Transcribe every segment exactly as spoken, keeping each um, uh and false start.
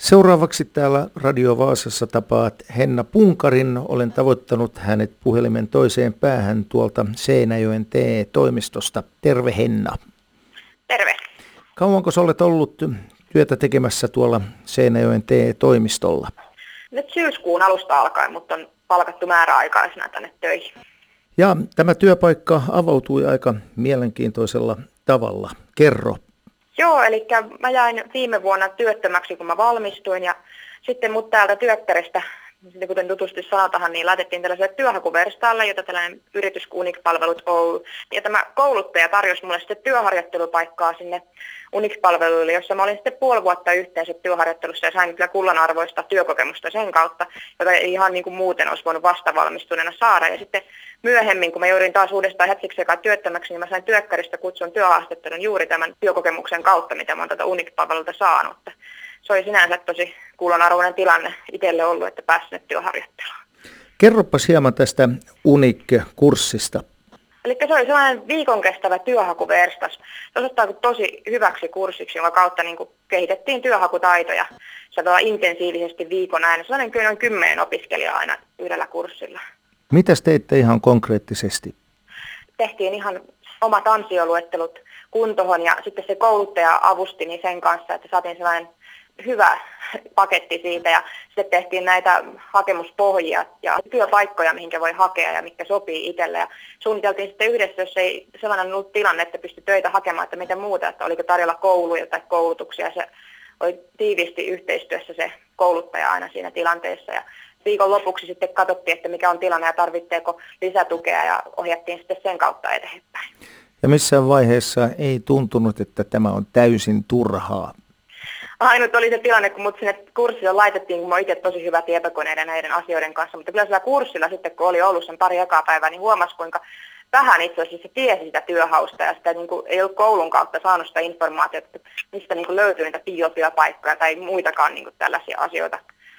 Seuraavaksi täällä Radio Vaasassa tapaat Henna Punkarin. Olen tavoittanut hänet puhelimen toiseen päähän tuolta Seinäjoen T E-toimistosta. Terve Henna. Terve. Kauanko sä olet ollut työtä tekemässä tuolla Seinäjoen T E-toimistolla? Nyt syyskuun alusta alkaen, mutta on palkattu määräaikaisena tänne töihin. Ja tämä työpaikka avautui aika mielenkiintoisella tavalla. Kerro. Joo, eli mä jäin viime vuonna työttömäksi, kun mä valmistuin, ja sitten mut täältä työkkäristä, kuten tutusti sanotaan, niin laitettiin tällaiselle työhakuverstaalle, jota tällainen yritys kuin Unix-palvelut Oy. Ja tämä kouluttaja tarjosi mulle sitten työharjoittelupaikkaa sinne Unix-palveluille, jossa mä olin sitten puoli vuotta yhteensä työharjoittelussa ja sain kyllä kullanarvoista työkokemusta sen kautta, jota ei ihan niin kuin muuten olisi voinut vastavalmistuneena saada. Ja sitten myöhemmin, kun mä jouduin taas uudestaan hetkeksi aikaa työttömäksi, niin mä sain työkkäristä kutsun työhaastattelun juuri tämän työkokemuksen kautta, mitä mä oon tätä Unix-palvelulta saanut. Se oli sinänsä tosi kullanarvoinen tilanne itselle ollut, että pääsin sinne työharjoitteluun. Kerropas hieman tästä Unic-kurssista. Eli se oli sellainen viikon kestävä työhakuverstas. Se osoittautui tosi hyväksi kurssiksi, jonka kautta niin kuin kehitettiin työhakutaitoja. Se oli intensiivisesti viikon aina. Sellainen kyllä noin kymmenen opiskelijaa aina yhdellä kurssilla. Mitäs teitte ihan konkreettisesti? Tehtiin ihan omat ansioluettelut kuntoon ja sitten se kouluttaja avusti niin sen kanssa, että saatiin sellainen hyvä paketti siitä ja sitten tehtiin näitä hakemuspohjia ja työpaikkoja, mihinkä voi hakea ja mitkä sopii itselle. Ja suunniteltiin sitten yhdessä, jos ei sellainen ollut tilanne, että pystyi töitä hakemaan, että mitä muuta, että oliko tarjolla kouluja tai koulutuksia. Se oli tiiviisti yhteistyössä se kouluttaja aina siinä tilanteessa. Ja viikon lopuksi sitten katsottiin, että mikä on tilanne ja tarvitseeko lisätukea ja ohjattiin sitten sen kautta eteenpäin. Ja missään vaiheessa ei tuntunut, että tämä on täysin turhaa? Ainut oli se tilanne, kun mut sinne kurssille laitettiin, kun mä itse tosi hyvä tietokoneiden näiden asioiden kanssa, mutta kyllä sillä kurssilla sitten, kun oli ollut sen pari ekaa päivää, niin huomasi, kuinka vähän itse asiassa tiesi sitä työhausta ja sitä niin kuin, ei ollut koulun kautta saanut sitä informaatiota, että mistä niin kuin löytyy niitä biotyöpaikkoja tai muitakaan niin kuin tällaisia asioita.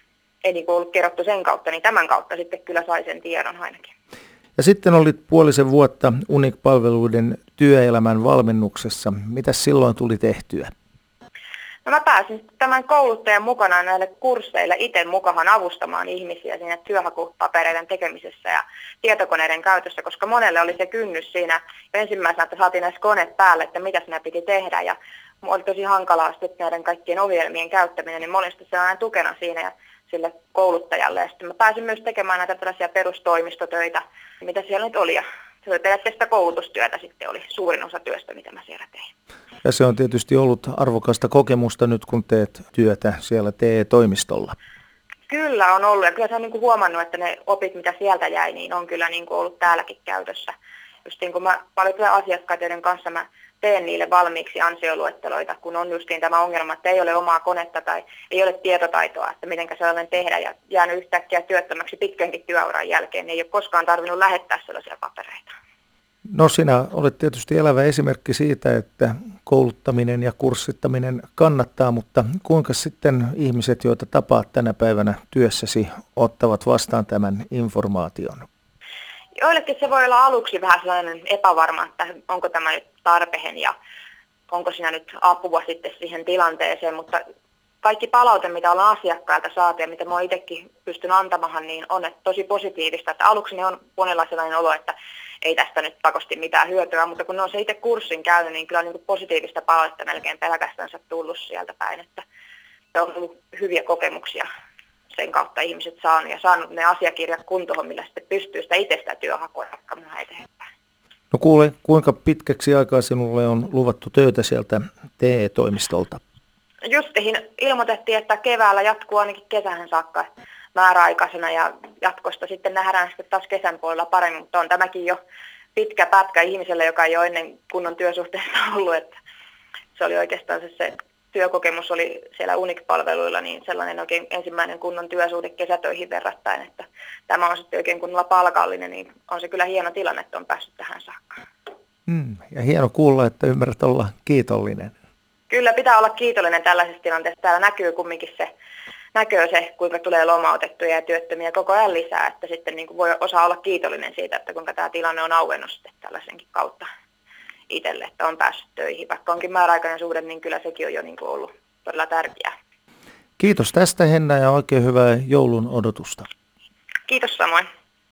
Ei niin kuin ollut kerrottu sen kautta, niin tämän kautta sitten kyllä sai sen tiedon ainakin. Ja sitten olit puolisen vuotta Unic-palveluiden työelämän valmennuksessa. Mitäs silloin tuli tehtyä? No mä pääsin tämän kouluttajan mukana näille kursseille itse mukaan avustamaan ihmisiä siinä työhakupapereiden tekemisessä ja tietokoneiden käytössä, koska monelle oli se kynnys siinä ensimmäisenä, että saatiin näissä koneet päälle, että mitä siinä piti tehdä ja oli tosi hankalaa sitten näiden kaikkien ohjelmien käyttäminen, niin mä olin sitten sellainen tukena siinä ja sille kouluttajalle. Ja sitten mä pääsin myös tekemään näitä tällaisia perustoimistotöitä, mitä siellä nyt oli. Ja se oli periaatteessa koulutustyötä sitten oli suurin osa työstä, mitä mä siellä tein. Ja se on tietysti ollut arvokasta kokemusta nyt, kun teet työtä siellä T E-toimistolla. Kyllä on ollut ja kyllä se on niin kuin huomannut, että ne opit, mitä sieltä jäi, niin on kyllä niin kuin ollut täälläkin käytössä. Just niin kuin mä paljon asiakkaita, joiden kanssa mä teen niille valmiiksi ansioluetteloita, kun on justiin tämä ongelma, että ei ole omaa konetta tai ei ole tietotaitoa, että miten sellainen tehdä ja jäänyt yhtäkkiä työttömäksi pitkänkin työuran jälkeen, niin ei ole koskaan tarvinnut lähettää sellaisia papereita. No sinä olet tietysti elävä esimerkki siitä, että kouluttaminen ja kurssittaminen kannattaa, mutta kuinka sitten ihmiset, joita tapaat tänä päivänä työssäsi, ottavat vastaan tämän informaation? Joillekin se voi olla aluksi vähän sellainen epävarma, että onko tämä nyt tarpeen ja onko siinä nyt apua sitten siihen tilanteeseen, mutta kaikki palaute, mitä ollaan asiakkailta saatu ja mitä mä oon itsekin pystynyt antamahan, niin on tosi positiivista. Että aluksi ne on monella sellainen olo, että ei tästä nyt pakosti mitään hyötyä, mutta kun ne on se itse kurssin käynyt, niin kyllä on niin positiivista palautetta melkein pelkästään tullut sieltä päin, että se on ollut hyviä kokemuksia sen kautta ihmiset saanut ja saanut ne asiakirjat kuntoon, millä sitten pystyy sitä itse sitä työhakua jatkamaan eteenpäin. No kuule, kuinka pitkäksi aikaa sinulle on luvattu töitä sieltä T E-toimistolta? Justiin ilmoitettiin, että keväällä jatkuu ainakin kesähän saakka määräaikaisena ja jatkosta sitten nähdään sitten taas kesän puolella paremmin, mutta on tämäkin jo pitkä pätkä ihmiselle, joka ei ole ennen kunnon työsuhteessa ollut, että se oli oikeastaan se, se työkokemus oli siellä Unic-palveluilla, niin sellainen oikein ensimmäinen kunnon työsuhde kesätöihin verrattain, että tämä on sitten oikein kunnolla palkallinen, niin on se kyllä hieno tilanne, että on päässyt tähän saakka. Mm, ja hieno kuulla, että ymmärrät olla kiitollinen. Kyllä pitää olla kiitollinen tällaisessa tilanteessa. Täällä näkyy kumminkin se, näkyy se, kuinka tulee lomautettuja ja työttömiä koko ajan lisää, että sitten niin kuin voi osaa olla kiitollinen siitä, että kuinka tämä tilanne on auennut sitten tällaisenkin kautta itselle, että on päässyt töihin. Vaikka onkin määräaikainen suhde, niin kyllä sekin on jo niin kuin ollut todella tärkeää. Kiitos tästä, Henna, ja oikein hyvää joulun odotusta. Kiitos samoin.